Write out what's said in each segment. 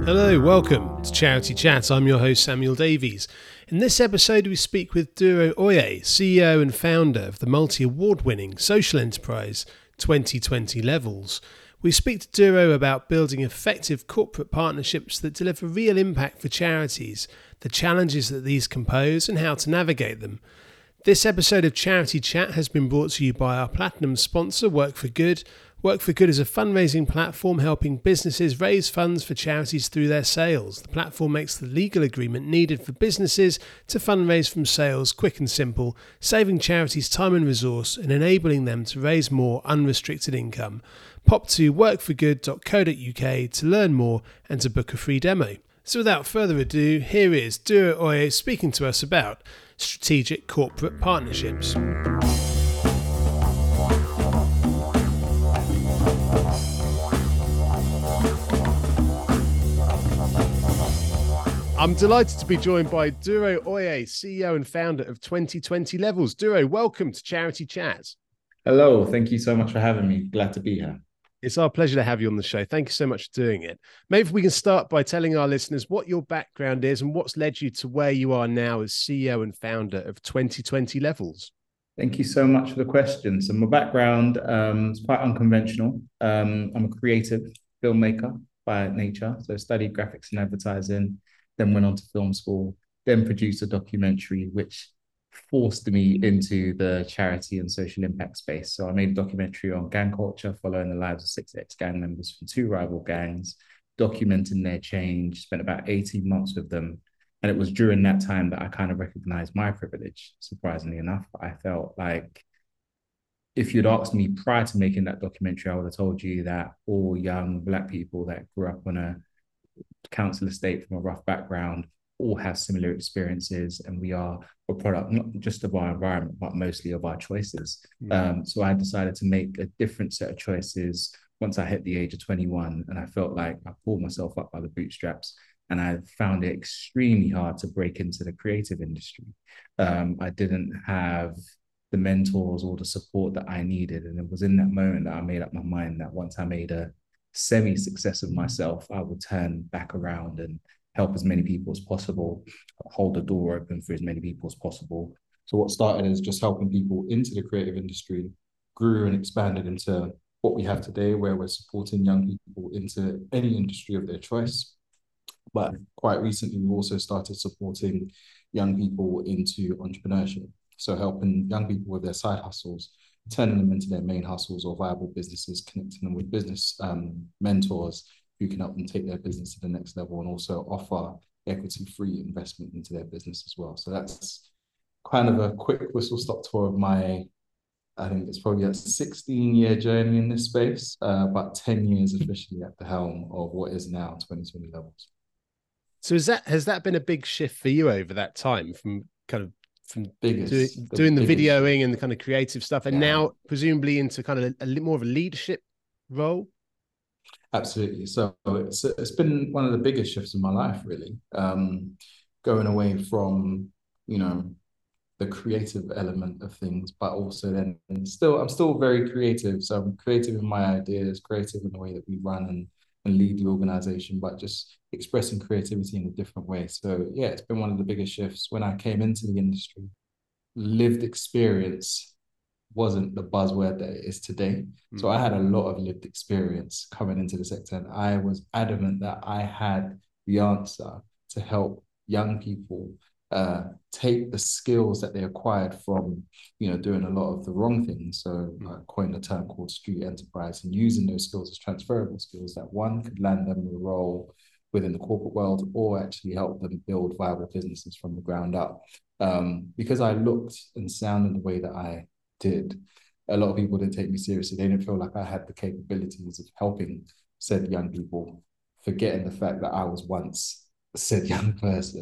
Hello, welcome to Charity Chat. I'm your host, Samuel Davies. In this episode, we speak with Duro Oye, CEO and founder of the multi-award-winning social enterprise 2020 Levels. We speak to Duro about building effective corporate partnerships that deliver real impact for charities, the challenges that these compose, and how to navigate them. This episode of Charity Chat has been brought to you by our platinum sponsor, Work for Good. Work for Good is a fundraising platform helping businesses raise funds for charities through their sales. The platform makes the legal agreement needed for businesses to fundraise from sales quick and simple, saving charities time and resource and enabling them to raise more unrestricted income. Pop to workforgood.co.uk to learn more and to book a free demo. So without further ado, here is Duro Oye speaking to us about strategic corporate partnerships. I'm delighted to be joined by Duro Oye, CEO and founder of 2020 Levels. Duro, welcome to Charity Chat. Hello, thank you so much for having me. Glad to be here. It's our pleasure to have you on the show. Thank you so much for doing it. Maybe we can start by telling our listeners what your background is and what's led you to where you are now as CEO and founder of 2020 Levels. Thank you so much for the question. So my background is quite unconventional. I'm a creative filmmaker by nature. So I studied graphics and advertising, then went on to film school, then produced a documentary which forced me into the charity and social impact space. So I made a documentary on gang culture, following the lives of 6 ex-gang members from 2 rival gangs, documenting their change, spent about 18 months with them. And it was during that time that I kind of recognized my privilege, surprisingly enough. I felt like if you'd asked me prior to making that documentary, I would have told you that all young Black people that grew up on a council estate from a rough background all have similar experiences, and we are a product not just of our environment but mostly of our choices. So I decided to make a different set of choices once I hit the age of 21, and I felt like I pulled myself up by the bootstraps, and I found it extremely hard to break into the creative industry. I didn't have the mentors or the support that I needed, and it was in that moment that I made up my mind that once I made a semi-success of myself, I would turn back around and help as many people as possible, hold the door open for as many people as possible. So what started as just helping people into the creative industry grew and expanded into what we have today, where we're supporting young people into any industry of their choice. But quite recently, we also started supporting young people into entrepreneurship. So helping young people with their side hustles, turning them into their main hustles or viable businesses, connecting them with business mentors who can help them take their business to the next level and also offer equity-free investment into their business as well. So that's kind of a quick whistle-stop tour of my, I think it's probably a 16-year journey in this space, but 10 years officially at the helm of what is now 2020 Levels. So has that been a big shift for you over that time from doing the videoing and the kind of creative stuff, and now presumably into kind of a more of a leadership role? Absolutely. So it's been one of the biggest shifts in my life, really. Going away from, the creative element of things, but also then I'm still very creative. So I'm creative in my ideas, creative in the way that we run and lead the organization, but just expressing creativity in a different way. So yeah, it's been one of the biggest shifts. When I came into the industry, lived experience wasn't the buzzword that it is today. So I had a lot of lived experience coming into the sector, and I was adamant that I had the answer to help young people take the skills that they acquired from, doing a lot of the wrong things. So I coined a term called street enterprise, and using those skills as transferable skills that one could land them a role within the corporate world or actually help them build viable businesses from the ground up. Because I looked and sounded the way that I did, a lot of people didn't take me seriously. They didn't feel like I had the capabilities of helping said young people, forgetting the fact that I was once said young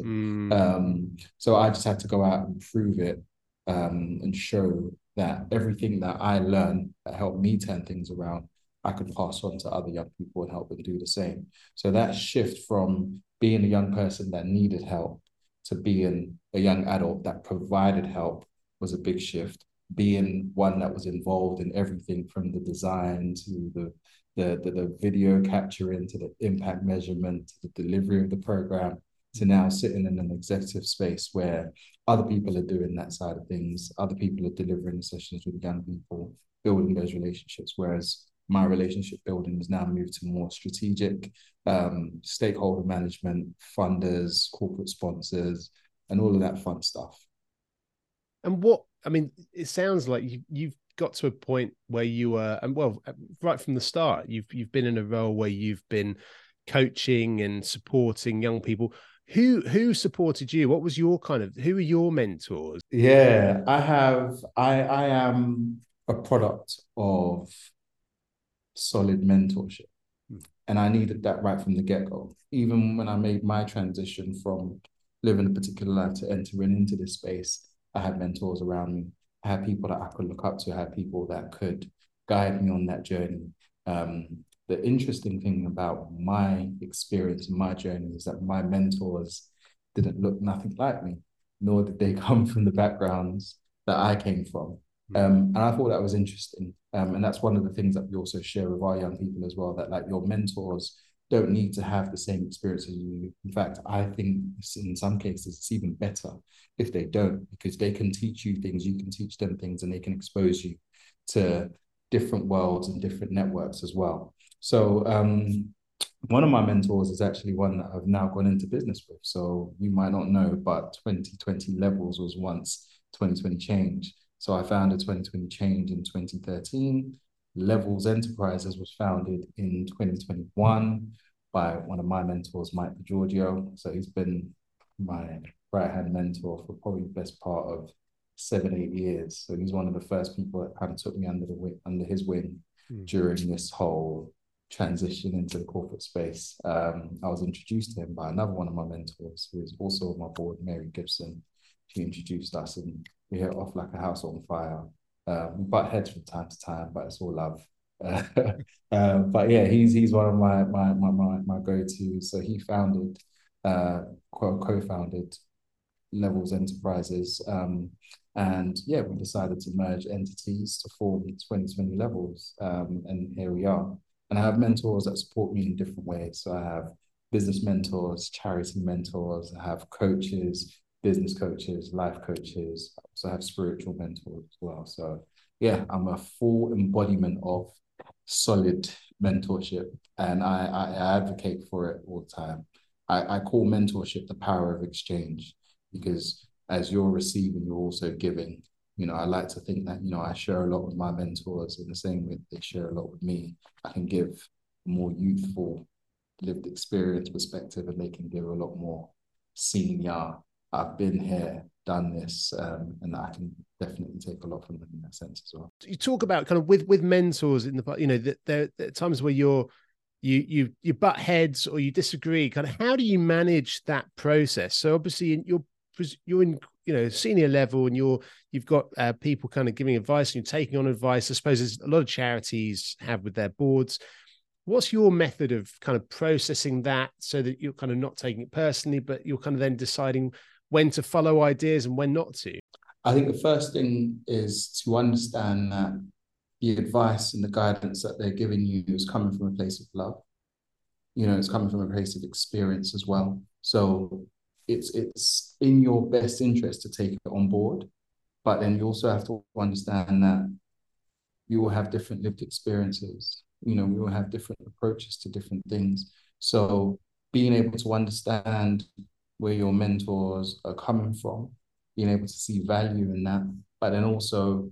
person. So I just had to go out and prove it, and show that everything that I learned that helped me turn things around, I could pass on to other young people and help them do the same. So that shift from being a young person that needed help to being a young adult that provided help was a big shift. Being one that was involved in everything from the design to the video capturing to the impact measurement to the delivery of the program to now sitting in an executive space where other people are doing that side of things, other people are delivering sessions with young people, building those relationships, whereas my relationship building has now moved to more strategic stakeholder management, funders, corporate sponsors, and all of that fun stuff. And what, I mean, it sounds like you've got to a point where you were, and well, right from the start, you've been in a role where you've been coaching and supporting young people. Who supported you? What was your who are your mentors? Yeah, I am a product of solid mentorship. And I needed that right from the get-go. Even when I made my transition from living a particular life to entering into this space, I had mentors around me. I had people that I could look up to. I had people that could guide me on that journey. The interesting thing about my experience and my journey is that my mentors didn't look nothing like me, nor did they come from the backgrounds that I came from. And I thought that was interesting. And that's one of the things that we also share with our young people as well, that like your mentors don't need to have the same experience as you. In fact, I think in some cases it's even better if they don't, because they can teach you things, you can teach them things, and they can expose you to different worlds and different networks as well. So one of my mentors is actually one that I've now gone into business with. So you might not know, but 2020 Levels was once 2020 Change. So I founded 2020 Change in 2013. Levels Enterprises was founded in 2021 by one of my mentors, Mike DiGiorgio. So he's been my right-hand mentor for probably the best part of 7-8 years. So he's one of the first people that kind of took me under his wing during this whole transition into the corporate space. I was introduced to him by another one of my mentors, who is also on my board, Mary Gibson. She introduced us, and we hit off like a house on fire. We butt heads from time to time, but it's all love. But yeah, he's one of my go-tos. So he founded, co-founded Levels Enterprises. And yeah, we decided to merge entities to form 2020 Levels. And here we are. And I have mentors that support me in different ways. So I have business mentors, charity mentors, I have coaches, business coaches, life coaches. I also have spiritual mentors as well. So yeah, I'm a full embodiment of solid mentorship, and I advocate for it all the time. I call mentorship the power of exchange, because as you're receiving, you're also giving. I like to think that, I share a lot with my mentors in the same way they share a lot with me. I can give a more youthful, lived experience perspective, and they can give a lot more senior, I've been here, done this, and I can definitely take a lot from them in that sense as well. You talk about kind of with mentors in the, that there are times where you butt heads or you disagree. Kind of, how do you manage that process? So obviously you're in senior level, and you've got people kind of giving advice and you're taking on advice. I suppose there's a lot of charities have with their boards. What's your method of kind of processing that so that you're kind of not taking it personally, but you're kind of then deciding when to follow ideas and when not to? I think the first thing is to understand that the advice and the guidance that they're giving you is coming from a place of love. It's coming from a place of experience as well. So it's in your best interest to take it on board, but then you also have to understand that you will have different lived experiences. We will have different approaches to different things. So being able to understand where your mentors are coming from, being able to see value in that, but then also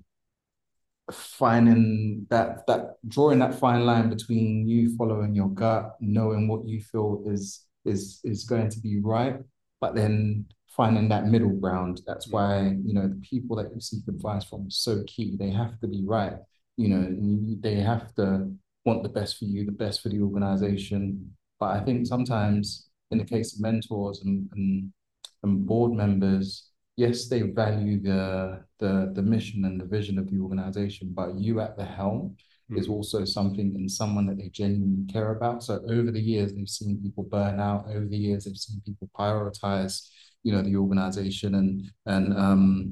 finding that drawing that fine line between you following your gut, knowing what you feel is going to be right, but then finding that middle ground. That's why, the people that you seek advice from is so key. They have to be right. They have to want the best for you, the best for the organization. But I think sometimes in the case of mentors and board members, yes, they value the mission and the vision of the organization, but you at the helm is also something and someone that they genuinely care about. So over the years, they've seen people burn out. Over the years, they've seen people prioritize, the organization and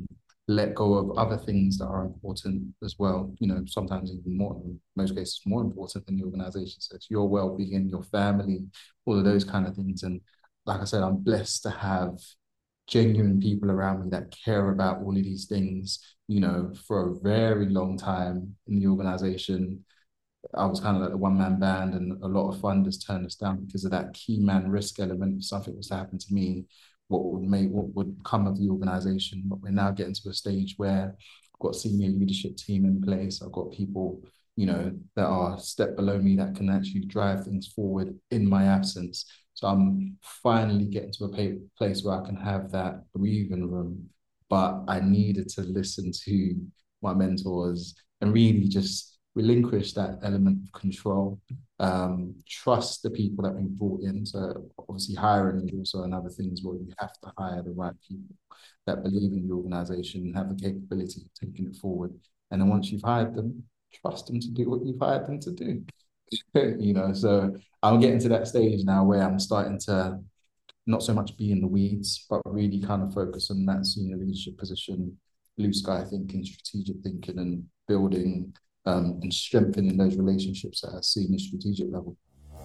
let go of other things that are important as well. Sometimes even more, in most cases, more important than the organization. So it's your well-being, your family, all of those kind of things. And like I said, I'm blessed to have genuine people around me that care about all of these things, for a very long time in the organization. I was kind of like the one-man band, and a lot of funders turned us down because of that key man risk element. If something was to happen to me, what would come of the organization? But we're now getting to a stage where I've got a senior leadership team in place. I've got people, that are a step below me that can actually drive things forward in my absence. So I'm finally getting to a place where I can have that breathing room. But I needed to listen to my mentors and really just relinquish that element of control, trust the people that we brought in. So obviously hiring is also another thing as well. You have to hire the right people that believe in the organization and have the capability of taking it forward. And then once you've hired them, trust them to do what you've hired them to do. So I'm getting to that stage now where I'm starting to not so much be in the weeds, but really kind of focus on that senior leadership position, blue sky thinking, strategic thinking, and building and strengthening those relationships at a senior strategic level.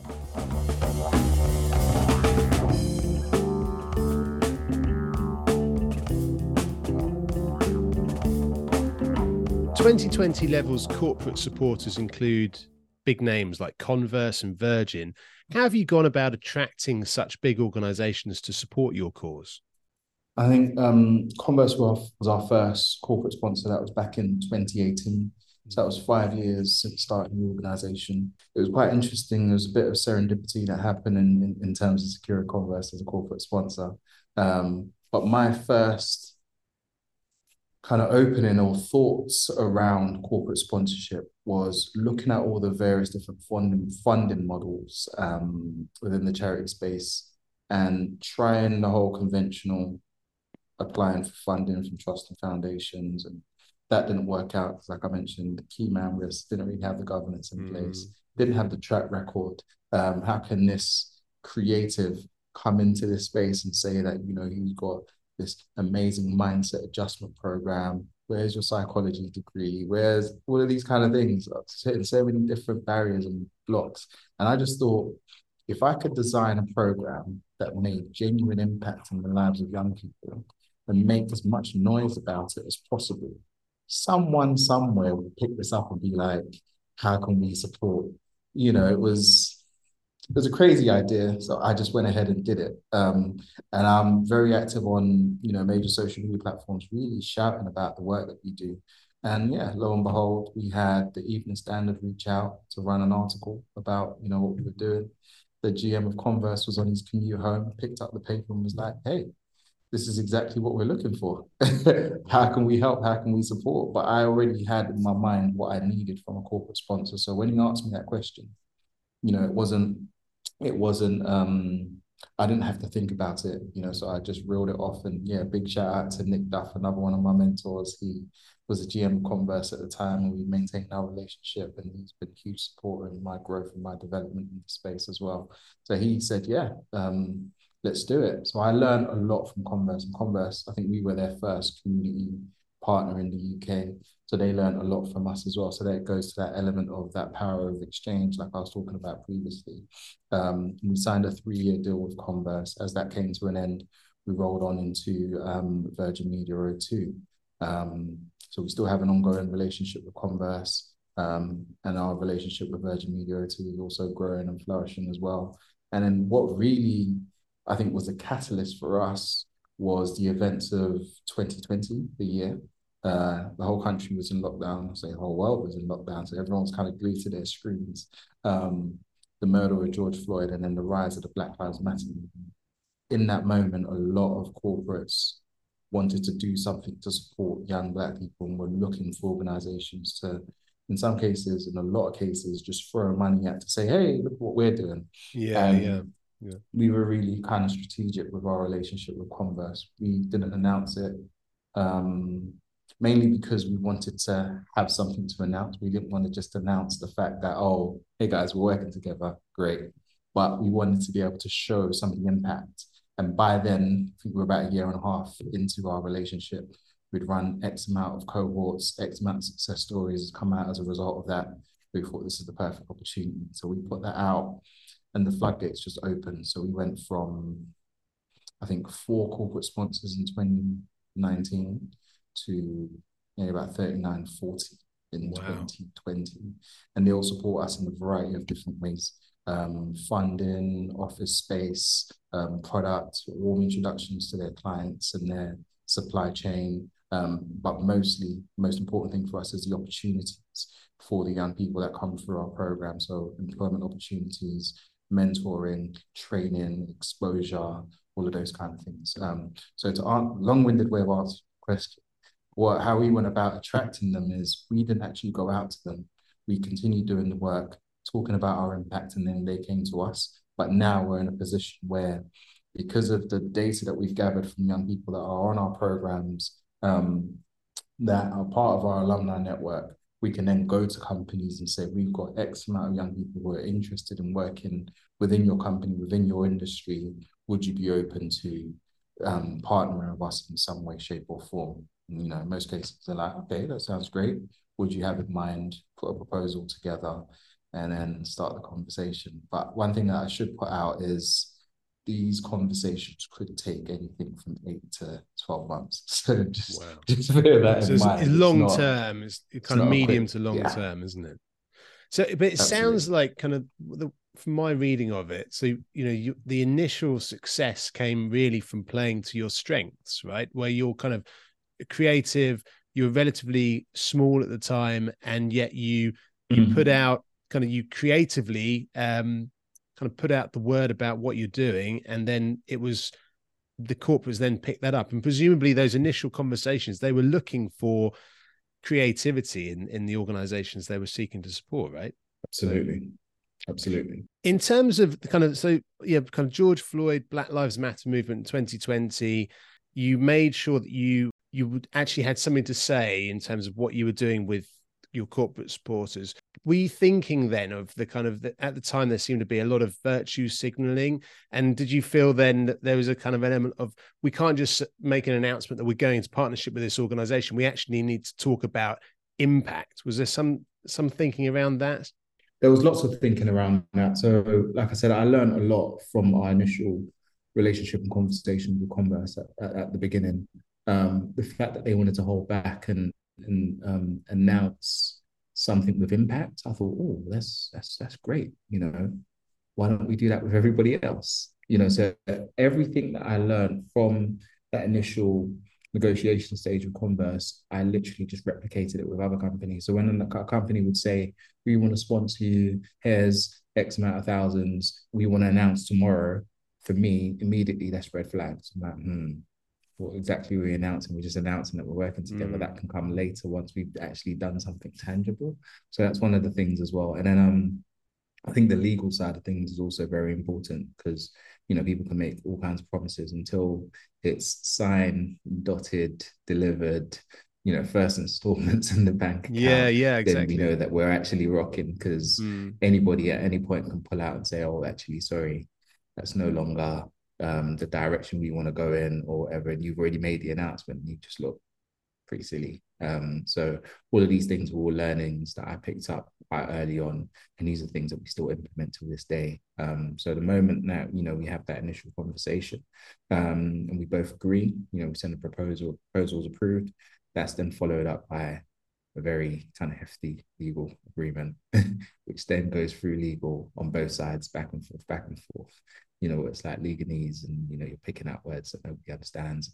2020 Level's corporate supporters include big names like Converse and Virgin. How have you gone about attracting such big organizations to support your cause? I think Converse was our first corporate sponsor. That was back in 2018. So that was 5 years since starting the organization. It was quite interesting. There was a bit of serendipity that happened in terms of securing Converse as a corporate sponsor. But my first kind of opening or thoughts around corporate sponsorship was looking at all the various different funding models within the charity space and trying the whole conventional applying for funding from trust and foundations, and that didn't work out because, like I mentioned, the key man risk didn't really have the governance in place, didn't have the track record. How can this creative come into this space and say that, he's got this amazing mindset adjustment program? Where's your psychology degree? Where's all of these kind of things? So many different barriers and blocks. And I just thought, if I could design a program that made genuine impact in the lives of young people and make as much noise about it as possible, someone somewhere would pick this up and be like, how can we support? It was a crazy idea. So I just went ahead and did it. And I'm very active on, major social media platforms, really shouting about the work that we do. And yeah, lo and behold, we had the Evening Standard reach out to run an article about, what we were doing. The GM of Converse was on his commute home, picked up the paper and was like, hey, this is exactly what we're looking for. How can we help? How can we support? But I already had in my mind what I needed from a corporate sponsor. So when you asked me that question, it wasn't, I didn't have to think about it, so I just reeled it off. And yeah, big shout out to Nick Duff, another one of my mentors. He was a GM of Converse at the time, and we maintained our relationship, and he's been a huge supporter in my growth and my development in the space as well. So he said, yeah, let's do it. So I learned a lot from Converse. And Converse, I think we were their first community partner in the UK. So they learned a lot from us as well. So that goes to that element of that power of exchange, like I was talking about previously. We signed a 3-year deal with Converse. As that came to an end, we rolled on into Virgin Media O2. So we still have an ongoing relationship with Converse, and our relationship with Virgin Media O2 is also growing and flourishing as well. And then what really, I think, was a catalyst for us was the events of 2020, the year. The whole country was in lockdown. I say the whole world was in lockdown. So everyone was kind of glued to their screens. The murder of George Floyd and then the rise of the Black Lives Matter movement. In that moment, a lot of corporates wanted to do something to support young Black people and were looking for organizations to, in some cases, in a lot of cases, just throw money at to say, hey, look what we're doing. Yeah. We were really kind of strategic with our relationship with Converse. We didn't announce it, mainly because we wanted to have something to announce. We didn't want to just announce the fact that, oh, hey guys, we're working together, great. But we wanted to be able to show some of the impact. And by then, I think we were about 1.5 years into our relationship. We'd run X amount of cohorts, X amount of success stories come out as a result of that. We thought this is the perfect opportunity. So we put that out and the floodgates just opened. So we went from, I think, 4 corporate sponsors in 2019 to about 39, 40 in 2020. And they all support us in a variety of different ways. Funding, office space, product, warm introductions to their clients and their supply chain. But mostly, most important thing for us is the opportunities for the young people that come through our program. So employment opportunities, mentoring, training, exposure, all of those kind of things. So to long-winded way of asking the question, how we went about attracting them is we didn't actually go out to them. We continued doing the work, talking about our impact, and then they came to us. But now we're in a position where, because of the data that we've gathered from young people that are on our programs, that are part of our alumni network, we can then go to companies and say, we've got X amount of young people who are interested in working within your company, within your industry. Would you be open to partnering with us in some way, shape, or form? And, in most cases, they're like, okay, that sounds great. Would you have in mind, put a proposal together and then start the conversation? But one thing that I should put out is these conversations could take anything from 8 to 12 months. So just bear that in mind. It's long term, it's kind of medium to long term, isn't it? So, but it sounds like kind of, from my reading of it, so, the initial success came really from playing to your strengths, right? Where you're kind of creative, you were relatively small at the time, and yet you put out kind of, you creatively kind of put out the word about what you're doing, and then it was the corporates then picked that up, and presumably those initial conversations, they were looking for creativity in the organizations they were seeking to support, right? Absolutely. In terms of the kind of George Floyd, Black Lives Matter movement in 2020, you made sure that you would actually had something to say in terms of what you were doing with your corporate supporters. Were you thinking then of the kind of, at the time there seemed to be a lot of virtue signaling, and did you feel then that there was a kind of an element of, we can't just make an announcement that we're going into partnership with this organization, we actually need to talk about impact? Was there some thinking around that? There was lots of thinking around that. So like I said, I learned a lot from our initial relationship and conversation with Converse at the beginning. The fact that they wanted to hold back and announce something with impact, I thought, oh, that's great. Why don't we do that with everybody else? So everything that I learned from that initial negotiation stage with Converse, I literally just replicated it with other companies. So when a company would say, we want to sponsor you, here's X amount of thousands, we want to announce tomorrow, for me, immediately that's red flags. I'm like, what exactly are we announcing? We're just announcing that we're working together. That can come later once we've actually done something tangible. So that's one of the things as well. And then I think the legal side of things is also very important, because people can make all kinds of promises until it's signed, dotted, delivered, first installments in the bank account. Yeah, exactly. Then we know that we're actually rocking, because anybody at any point can pull out and say, oh, actually, sorry, that's no longer the direction we want to go in, or whatever, and you've already made the announcement, you just look pretty silly. So all of these things were all learnings that I picked up quite early on, and these are things that we still implement to this day. So the moment that we have that initial conversation, and we both agree, we send a proposal's approved, that's then followed up by a very kind of hefty legal agreement, which then goes through legal on both sides, back and forth. It's like legalese, and you're picking out words that nobody understands,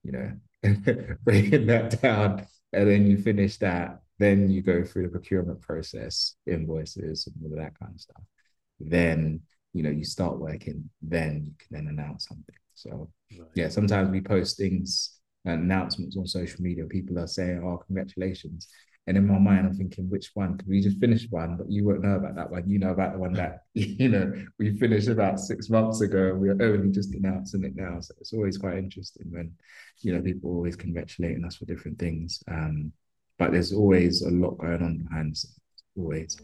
breaking that down, and then you finish that, then you go through the procurement process, invoices, and all of that kind of stuff. Then you start working, then you can then announce something. So yeah, sometimes we post things and announcements on social media, people are saying, oh, congratulations. And in my mind, I'm thinking, which one? Because we just finished one, but you won't know about that one. You know about the one that, we finished about 6 months ago. We're only just announcing it now. So it's always quite interesting when, people always congratulating us for different things. But there's always a lot going on behind the scenes, always.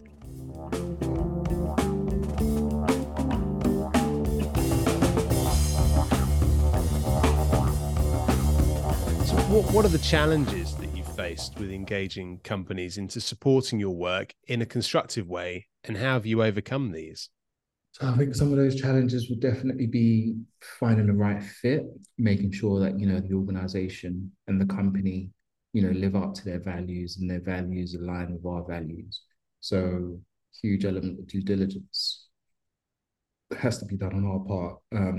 So what are the challenges that you've faced with engaging companies into supporting your work in a constructive way, and how have you overcome these? So I think some of those challenges would definitely be finding the right fit, making sure that, the organization and the company, live up to their values and their values align with our values. So huge element of due diligence has to be done on our part.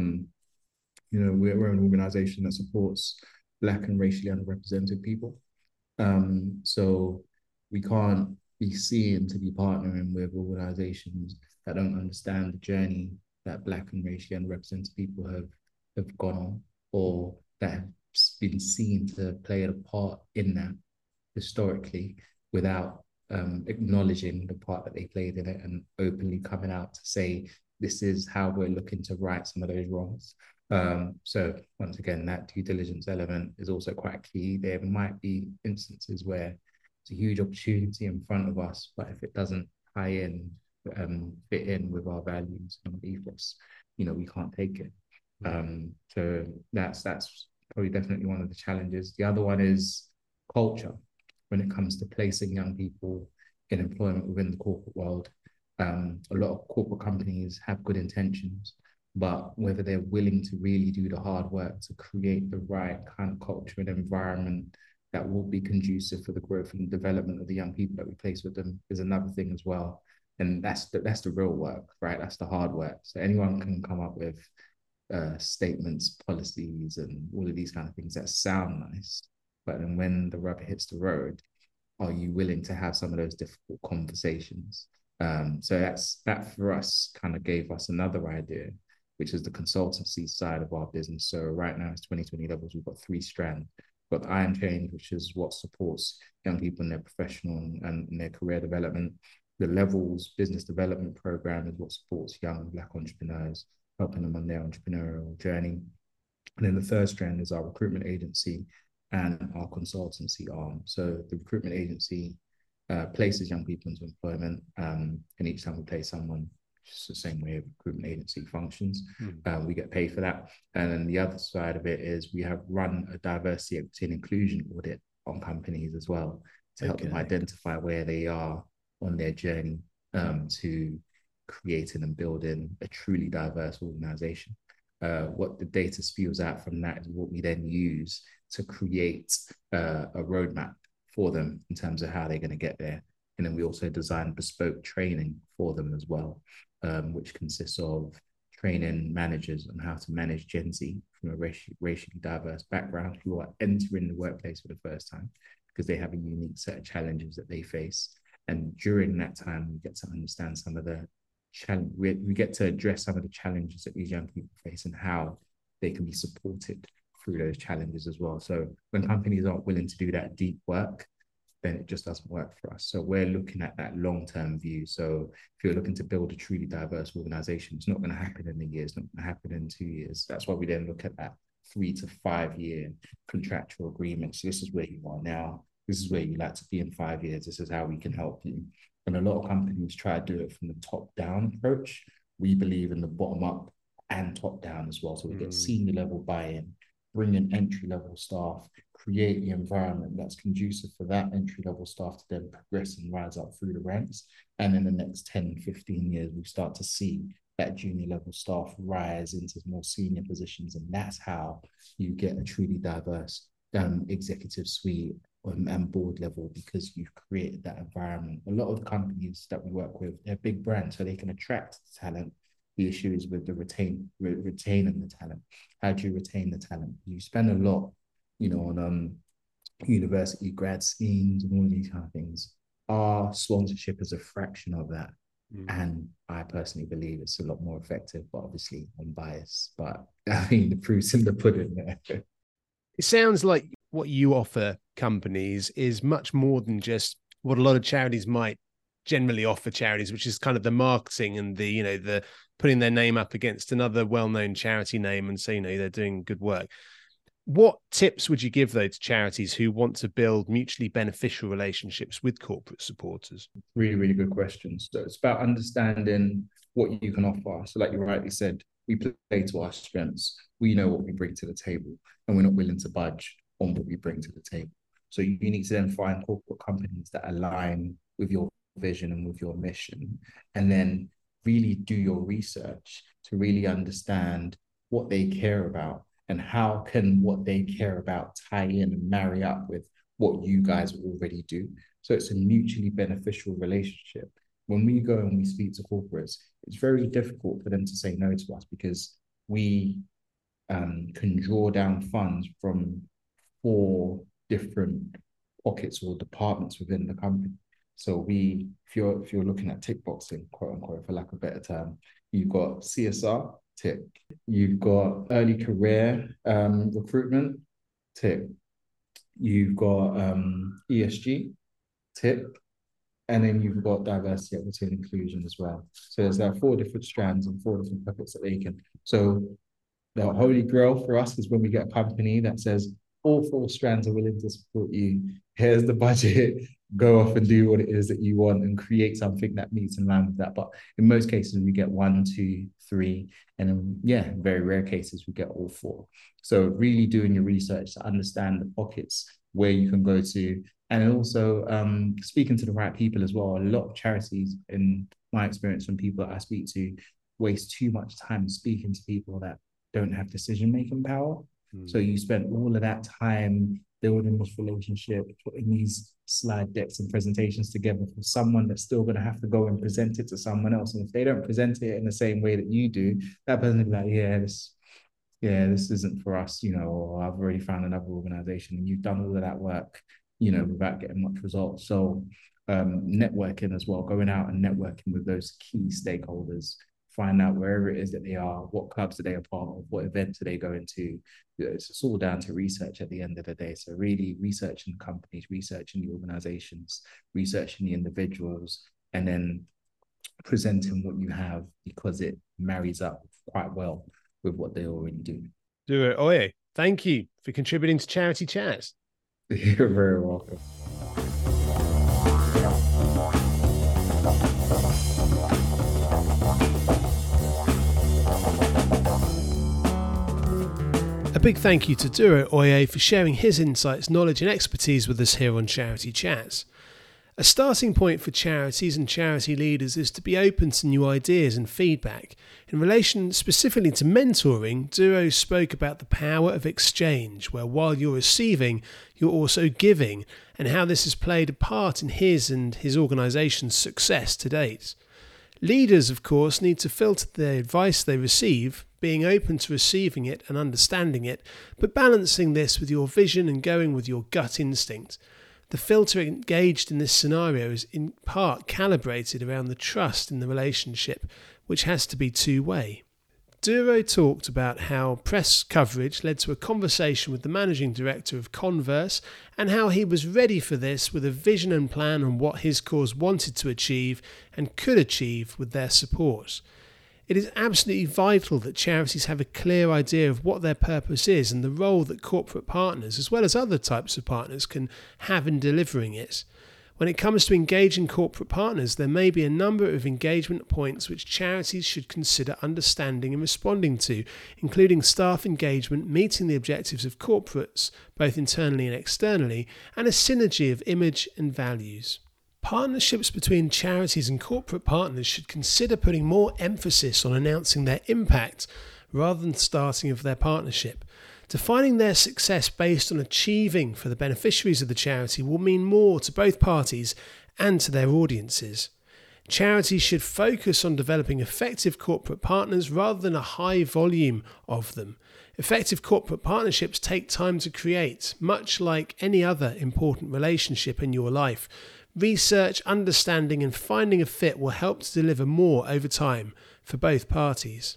We're an organization that supports Black and racially underrepresented people. So we can't be seen to be partnering with organizations that don't understand the journey that Black and racially underrepresented people have gone on, or that have been seen to play a part in that historically, without acknowledging the part that they played in it and openly coming out to say, this is how we're looking to right some of those wrongs. So once again, that due diligence element is also quite key. There might be instances where it's a huge opportunity in front of us, but if it doesn't tie in, fit in with our values and ethos, we can't take it. So that's probably definitely one of the challenges. The other one is culture when it comes to placing young people in employment within the corporate world. A lot of corporate companies have good intentions, but whether they're willing to really do the hard work to create the right kind of culture and environment that will be conducive for the growth and development of the young people that we place with them is another thing as well. And that's the real work, right? That's the hard work. So anyone can come up with statements, policies, and all of these kind of things that sound nice, but then when the rubber hits the road, are you willing to have some of those difficult conversations? So that for us kind of gave us another idea, which is the consultancy side of our business. So right now it's 2020 levels. We've got 3 strands. We've got Iron Change, which is what supports young people in their professional and in their career development. The Levels Business Development Program is what supports young Black entrepreneurs, helping them on their entrepreneurial journey. And then the third strand is our recruitment agency and our consultancy arm. So the recruitment agency places young people into employment, and each time we place someone, it's the same way a recruitment agency functions. We get paid for that. And then the other side of it is we have run a diversity, equity, and inclusion audit on companies as well to help them identify where they are on their journey to creating and building a truly diverse organization. What the data spews out from that is what we then use to create a roadmap for them in terms of how they're going to get there. And then we also design bespoke training for them as well, which consists of training managers on how to manage Gen Z from a racially diverse background who are entering the workplace for the first time, because they have a unique set of challenges that they face. And during that time, we get to understand some of the challenge. We get to address some of the challenges that these young people face and how they can be supported through those challenges as well. So when companies aren't willing to do that deep work, then it just doesn't work for us. So we're looking at that long-term view. So if you're looking to build a truly diverse organization, it's not going to happen in a year, it's not going to happen in 2 years. That's why we then look at that 3 to 5 year contractual agreement. So this is where you are now. This is where you like to be in 5 years. This is how we can help you. And a lot of companies try to do it from the top-down approach. We believe in the bottom-up and top-down as well. So we get senior level buy-in, bring in entry-level staff, create the environment that's conducive for that entry-level staff to then progress and rise up through the ranks. And in the next 10, 15 years, we start to see that junior level staff rise into more senior positions. And that's how you get a truly diverse executive suite and board level, because you've created that environment. A lot of the companies that we work with, they're big brands, so they can attract talent. The issue is with the retaining the talent. How do you retain the talent? You spend a lot, on university grad schemes and all of these kind of things. Our sponsorship is a fraction of that. And I personally believe it's a lot more effective, but obviously I'm biased. But I mean, the proof's in the pudding there. It sounds like what you offer companies is much more than just what a lot of charities might generally offer charities, which is kind of the marketing and the putting their name up against another well-known charity name and say, they're doing good work. What tips would you give, though, to charities who want to build mutually beneficial relationships with corporate supporters? Really, really good questions. So it's about understanding what you can offer. So like you rightly said, we play to our strengths. We know what we bring to the table and we're not willing to budge on what we bring to the table. So you need to then find corporate companies that align with your vision and with your mission, and then really do your research to really understand what they care about and how can what they care about tie in and marry up with what you guys already do. So it's a mutually beneficial relationship. When we go and we speak to corporates, it's very difficult for them to say no to us because we can draw down funds from 4 different pockets or departments within the company. So if you're looking at tick boxing, quote unquote, for lack of a better term, you've got CSR, tick. You've got early career recruitment, tick. You've got ESG, tick. And then you've got diversity, equity, and inclusion as well. So there's 4 different strands and 4 different pockets that they can. So the holy grail for us is when we get a company that says all 4 strands are willing to support you. Here's the budget. Go off and do what it is that you want and create something that meets in line with that. But in most cases, we get 1, 2, 3, and in very rare cases, we get all 4. So really doing your research to understand the pockets where you can go to, and also speaking to the right people as well. A lot of charities, in my experience, from people that I speak to, waste too much time speaking to people that don't have decision-making power. So you spend all of that time building this relationship, putting these slide decks and presentations together for someone that's still going to have to go and present it to someone else. And if they don't present it in the same way that you do, that person will be like, this isn't for us, or I've already found another organization, and you've done all of that work, without getting much results. So networking as well, going out and networking with those key stakeholders, find out wherever it is that they are, what clubs are they a part of, what events are they going to. It's all down to research at the end of the day. So really researching the companies, researching the organizations, researching the individuals, and then presenting what you have, because it marries up quite well with what they already do. Duro Oye, thank you for contributing to Charity Chats. You're very welcome. A big thank you to Duro Oye for sharing his insights, knowledge and expertise with us here on Charity Chats. A starting point for charities and charity leaders is to be open to new ideas and feedback. In relation specifically to mentoring, Duro spoke about the power of exchange, where while you're receiving, you're also giving, and how this has played a part in his and his organisation's success to date. Leaders, of course, need to filter the advice they receive, being open to receiving it and understanding it, but balancing this with your vision and going with your gut instinct. The filter engaged in this scenario is in part calibrated around the trust in the relationship, which has to be two-way. Duro talked about how press coverage led to a conversation with the managing director of Converse and how he was ready for this with a vision and plan on what his cause wanted to achieve and could achieve with their support. It is absolutely vital that charities have a clear idea of what their purpose is and the role that corporate partners, as well as other types of partners, can have in delivering it. When it comes to engaging corporate partners, there may be a number of engagement points which charities should consider understanding and responding to, including staff engagement, meeting the objectives of corporates, both internally and externally, and a synergy of image and values. Partnerships between charities and corporate partners should consider putting more emphasis on announcing their impact rather than starting of their partnership. Defining their success based on achieving for the beneficiaries of the charity will mean more to both parties and to their audiences. Charities should focus on developing effective corporate partners rather than a high volume of them. Effective corporate partnerships take time to create, much like any other important relationship in your life. Research, understanding and finding a fit will help to deliver more over time for both parties.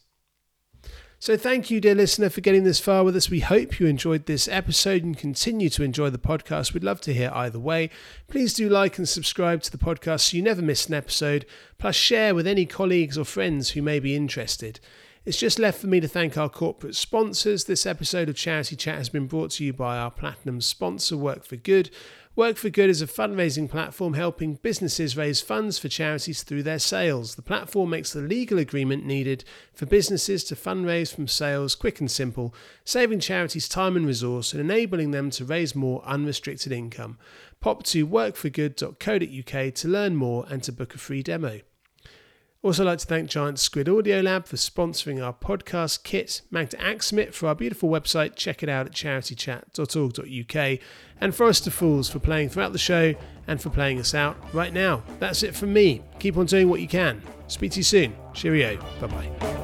So thank you, dear listener, for getting this far with us. We hope you enjoyed this episode and continue to enjoy the podcast. We'd love to hear either way. Please do like and subscribe to the podcast so you never miss an episode, plus share with any colleagues or friends who may be interested. It's just left for me to thank our corporate sponsors. This episode of Charity Chat has been brought to you by our platinum sponsor, Work for Good. Work for Good is a fundraising platform helping businesses raise funds for charities through their sales. The platform makes the legal agreement needed for businesses to fundraise from sales quick and simple, saving charities time and resource and enabling them to raise more unrestricted income. Pop to workforgood.co.uk to learn more and to book a free demo. Also like to thank Giant Squid Audio Lab for sponsoring our podcast kit, Magda Axmit for our beautiful website, check it out at charitychat.org.uk, and Forest of Fools for playing throughout the show and for playing us out right now. That's it from me. Keep on doing what you can. Speak to you soon. Cheerio. Bye-bye.